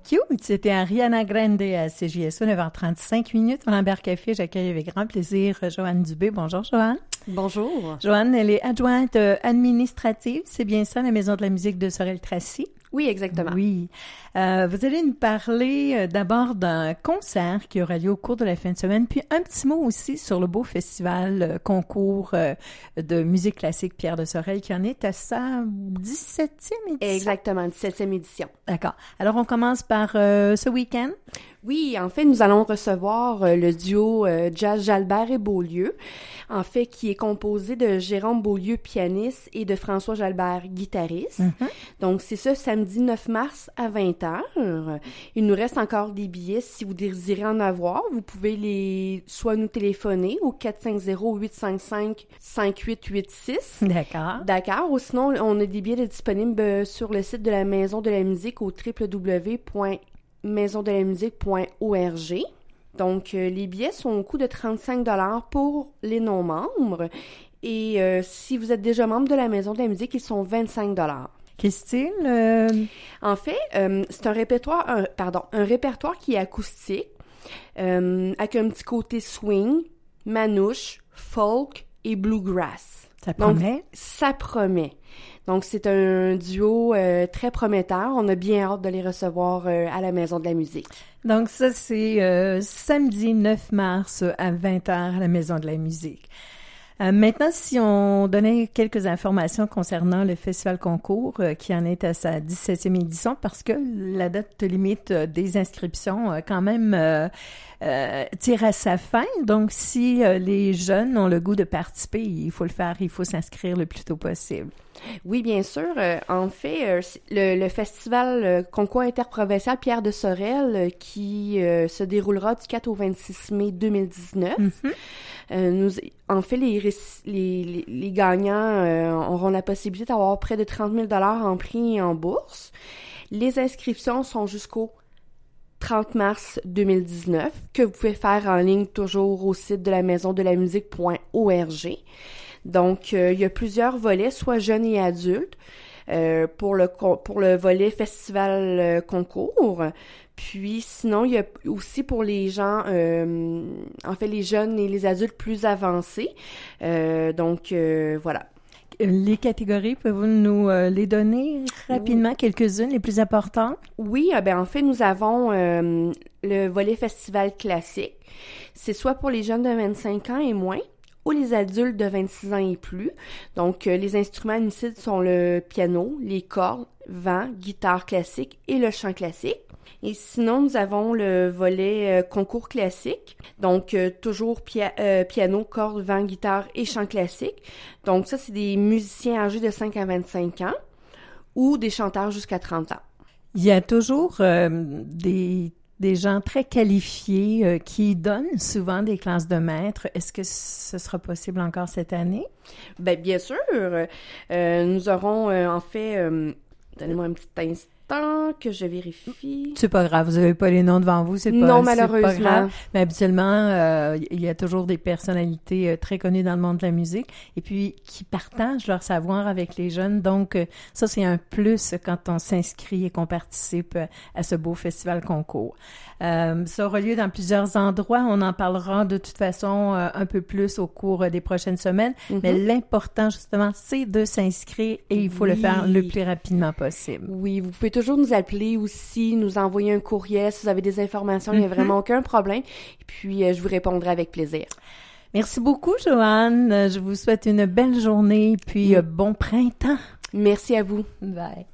Cute, c'était Ariana Grande à CJSO, 9h35. Au Lambert Café, j'accueille avec grand plaisir Joanne Dubé. Bonjour, Joanne. Bonjour. Joanne, elle est adjointe administrative, c'est bien ça, la Maison de la musique de Sorel-Tracy? Oui, exactement. Oui. Vous allez nous parler d'abord d'un concert qui aura lieu au cours de la fin de semaine, puis un petit mot aussi sur le beau festival concours de musique classique Pierre de Sorel qui en est à sa 17e édition. Exactement, 17e édition. D'accord. Alors, on commence par ce week-end. Oui, en fait, nous allons recevoir le duo Jazz Jalbert et Beaulieu, en fait, qui est composé de Jérôme Beaulieu, pianiste, et de François Jalbert, guitariste. Mm-hmm. Donc, c'est ça, samedi 9 mars à 20h. Il nous reste encore des billets. Si vous désirez en avoir, vous pouvez soit nous téléphoner au 450-855-5886. D'accord. D'accord. Ou sinon, on a des billets disponibles sur le site de la Maison de la musique au www.maisondelamusique.org. Donc, les billets sont au coût de 35$ pour les non-membres. Et si vous êtes déjà membre de la Maison de la musique, ils sont 25$. Quel style? En fait, c'est un répertoire qui est acoustique, avec un petit côté swing, manouche, folk et bluegrass. Ça promet? Donc, ça promet. Donc, c'est un duo très prometteur. On a bien hâte de les recevoir à la Maison de la musique. Donc, ça, c'est samedi 9 mars à 20h à la Maison de la musique. Maintenant, si on donnait quelques informations concernant le Festival Concours qui en est à sa 17e édition, parce que la date limite des inscriptions quand même tire à sa fin. Donc, si les jeunes ont le goût de participer, il faut le faire, il faut s'inscrire le plus tôt possible. Oui, bien sûr. En fait, le festival Concours interprovincial Pierre de Sorel qui se déroulera du 4 au 26 mai 2019. Mm-hmm. En fait, les gagnants auront la possibilité d'avoir près de 30 000 $ en prix et en bourse. Les inscriptions sont jusqu'au 30 mars 2019, que vous pouvez faire en ligne toujours au site de la maisondelamusique.org. Donc, il y a plusieurs volets, soit jeunes et adultes, pour le volet festival concours. Puis, sinon, il y a aussi pour les gens, en fait, les jeunes et les adultes plus avancés. Donc, voilà. Les catégories, pouvez-vous nous les donner rapidement, quelques-unes, les plus importantes? Oui, en fait, nous avons le volet festival classique. C'est soit pour les jeunes de 25 ans et moins, ou les adultes de 26 ans et plus. Donc, les instruments admissibles sont le piano, les cordes, vent, guitare classique et le chant classique. Et sinon, nous avons le volet concours classique. Donc, toujours piano, cordes, vent, guitare et chant classique. Donc, ça, c'est des musiciens âgés de 5 à 25 ans ou des chanteurs jusqu'à 30 ans. Il y a toujours des gens très qualifiés qui donnent souvent des classes de maîtres. Est-ce que ce sera possible encore cette année? Bien sûr. Nous aurons, en fait, donnez-moi un petit instant que je vérifie. C'est pas grave, vous n'avez pas les noms devant vous, non, malheureusement. C'est pas grave. Mais habituellement, il y a toujours des personnalités très connues dans le monde de la musique et puis qui partagent leur savoir avec les jeunes. Donc, ça, c'est un plus quand on s'inscrit et qu'on participe à ce beau festival concours. Ça aura lieu dans plusieurs endroits. On en parlera de toute façon un peu plus au cours des prochaines semaines. Mm-hmm. Mais l'important, justement, c'est de s'inscrire et il faut le faire le plus rapidement possible. Oui, vous pouvez toujours nous appeler aussi, nous envoyer un courriel si vous avez des informations. Il n'y a vraiment aucun problème. Et puis, je vous répondrai avec plaisir. Merci beaucoup, Joanne. Je vous souhaite une belle journée puis bon printemps. Merci à vous. Bye.